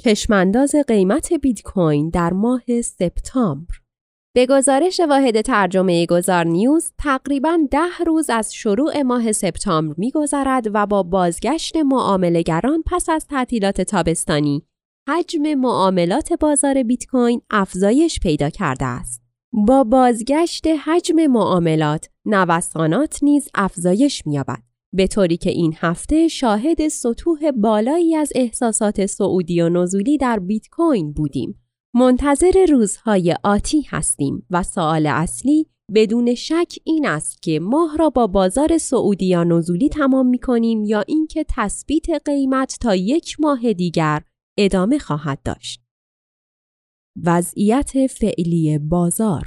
چشمانداز قیمت بیت کوین در ماه سپتامبر. به گزارش واحد ترجمه گذار نیوز، تقریباً 10 روز از شروع ماه سپتامبر می‌گذرد و با بازگشت معامله‌گران پس از تعطیلات تابستانی، حجم معاملات بازار بیت کوین افزایش پیدا کرده است. با بازگشت حجم معاملات، نوسانات نیز افزایش می‌یابد، به طوری که این هفته شاهد سطوح بالایی از احساسات صعودی و نزولی در بیت کوین بودیم. منتظر روزهای آتی هستیم و سوال اصلی بدون شک این است که ماه را با بازار صعودی یا نزولی تمام می‌کنیم یا اینکه تثبیت قیمت تا 1 ماه دیگر ادامه خواهد داشت. وضعیت فعلی بازار.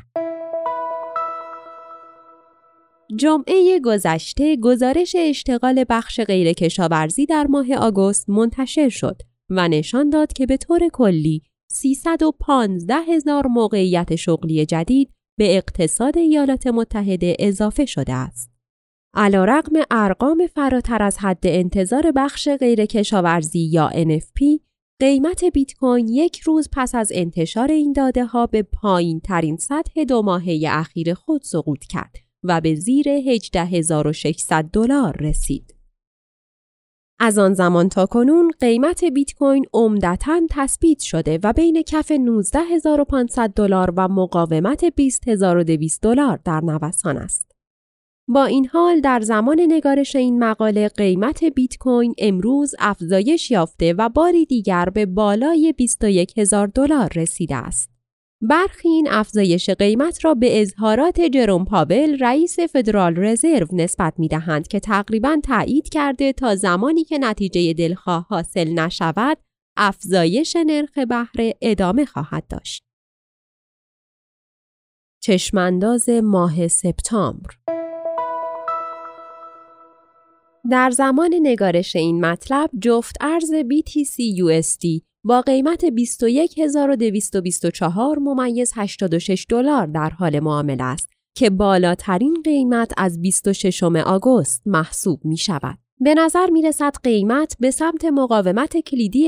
جمعه گذشته گزارش اشتغال بخش غیر کشاورزی در ماه آگوست منتشر شد و نشان داد که به طور کلی 315,000 موقعیت شغلی جدید به اقتصاد ایالات متحده اضافه شده است. علیرغم ارقام فراتر از حد انتظار بخش غیر کشاورزی یا NFP، قیمت بیت کوین 1 روز پس از انتشار این داده‌ها به پایین‌ترین سطح 2 ماهه اخیر خود سقوط کرد و به زیر $18,600 رسید. از آن زمان تا کنون قیمت بیت کوین عمدتاً تثبیت شده و بین کف $19,500 و مقاومت $20,200 در نوسان است. با این حال در زمان نگارش این مقاله قیمت بیت کوین امروز افزایش یافته و باری دیگر به بالای $21,000 رسیده است. برخی این افزایش قیمت را به اظهارات جروم پاول رئیس فدرال رزرو نسبت می‌دهند که تقریباً تایید کرده تا زمانی که نتیجه دلخواه حاصل نشود، افزایش نرخ بهره ادامه خواهد داشت. چشمانداز ماه سپتامبر. در زمان نگارش این مطلب جفت ارز BTC USD با قیمت $21,224.86 در حال معامله است که بالاترین قیمت از 26 آگوست محسوب می شود. به نظر می رسد قیمت به سمت مقاومت کلیدی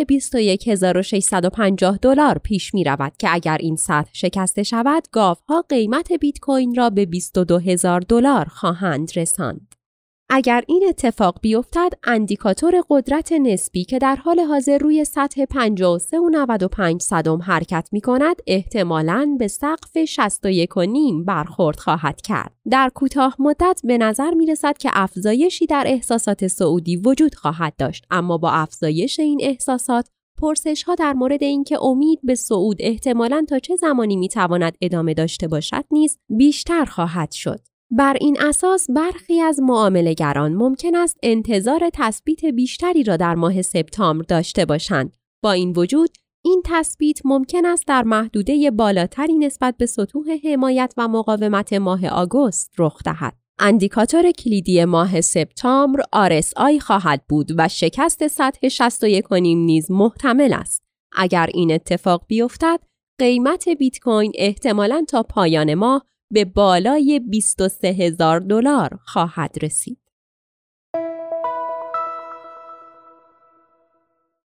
$21,650 پیش می رود که اگر این سطح شکسته شود، گاوها قیمت بیت کوین را به $22,000 خواهند رساند. اگر این اتفاق بیفتد، اندیکاتور قدرت نسبی که در حال حاضر روی سطح 53.95 حرکت می کند، احتمالاً به سقف 61.5 برخورد خواهد کرد. در کوتاه مدت به نظر می رسد که افزایشی در احساسات صعودی وجود خواهد داشت، اما با افزایش این احساسات، پرسش‌ها در مورد اینکه امید به صعود احتمالاً تا چه زمانی می تواند ادامه داشته باشد نیز بیشتر خواهد شد. بر این اساس برخی از معامله‌گران ممکن است انتظار تثبیت بیشتری را در ماه سپتامبر داشته باشند. با این وجود، این تثبیت ممکن است در محدوده بالاتری نسبت به سطوح حمایت و مقاومت ماه آگوست رخ دهد. اندیکاتور کلیدی ماه سپتامبر RSI خواهد بود و شکست سطح 61.5 نیز محتمل است. اگر این اتفاق بیفتد، قیمت بیت کوین احتمالاً تا پایان ماه به بالای $23,000 خواهد رسید.